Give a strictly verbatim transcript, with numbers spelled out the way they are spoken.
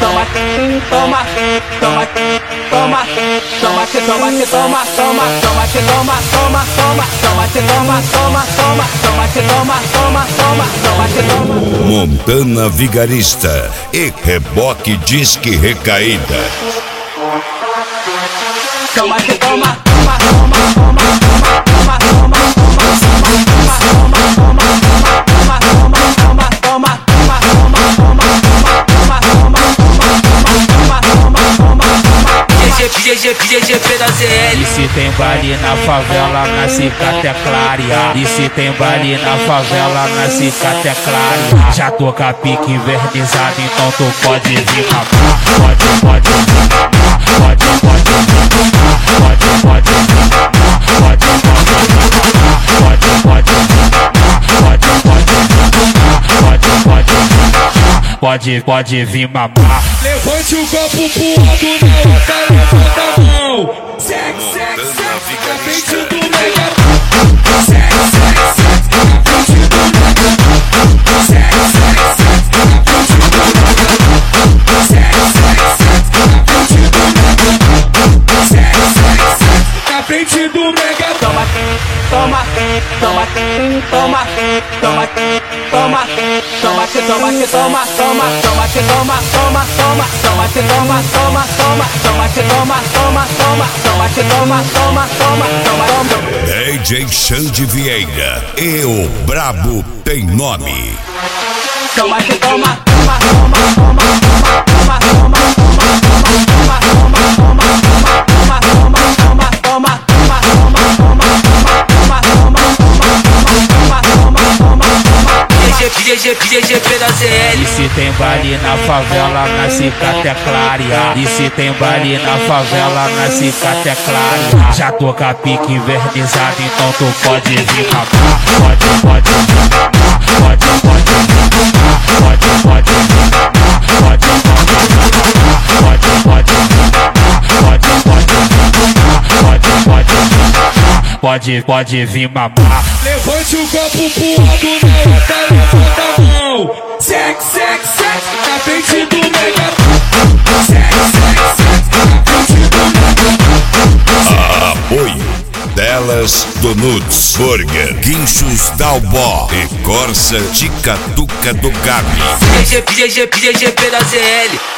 toma, toma, toma, toma, toma, que toma, que toma, toma, toma, que toma, toma, toma, toma, que toma, toma, toma, toma, que toma, toma, toma, toma, que toma. Montana Vigarista e Reboque Disque Recaída. Toma que toma, toma, toma, toma, toma, toma, toma, G G, G G P da Z L. E se tem baile na favela, na cicata é clarear. E se tem baile na favela, na cicata é clarear. Já tô com a pique invernizada, então tu pode vir mamar. Pode, pode vir mamar. Pode, pode vir mamar. Pode, pode vir mamar. Pode, pode vir mamar. Pode, pode vir mamar. Pode, pode vir mamar. Pode, pode vir mamar. Pode, pode vir mamar. Levante o copo pro alto, na outra levanta a mão. Segue, segue, segue, na frente do mega. Segue, segue, segue, na frente do mega. Segue, segue, segue, na frente do mega. Segue, segue, segue, na frente do mega. Segue, segue, segue, na frente do mega. Toma, toma, toma, toma, toma, toma, toma, que toma, que toma, toma, toma, que toma, toma, toma, toma, que toma, toma, toma, toma, que toma, toma, toma, toma, que toma, toma, toma, toma, toma. D J Xande Vieira e o Brabo Tem Nome. Toma que toma, toma, toma, toma, toma, toma, toma, toma, toma, toma, toma, toma, toma, toma, toma, toma. G G, G G P da Z L. E se tem baile na favela, na cicata é clarear. E se tem baile na favela, na cicata é clarear. Já tô com a pique invernizada, então tu pode vir mamar. Pode, pode vir mamar. Pode, pode vir mamar. Pode, pode vir mamar. Pode, pode vir mamar. Pode, pode vir mamar. Pode, pode vir mamar. Pode, pode vir mamar. Pode, pode vir mamar. Levante o copo pro alto, na outra levanta a mão. Segue, segue, segue, na frente do mega. Segue, segue, segue, na frente do mega. Apoio Delas Donuts, Burger, Guinchos Dalbó e Corsa Ticatuca do Gabi. G G, G G, G G P da Z L.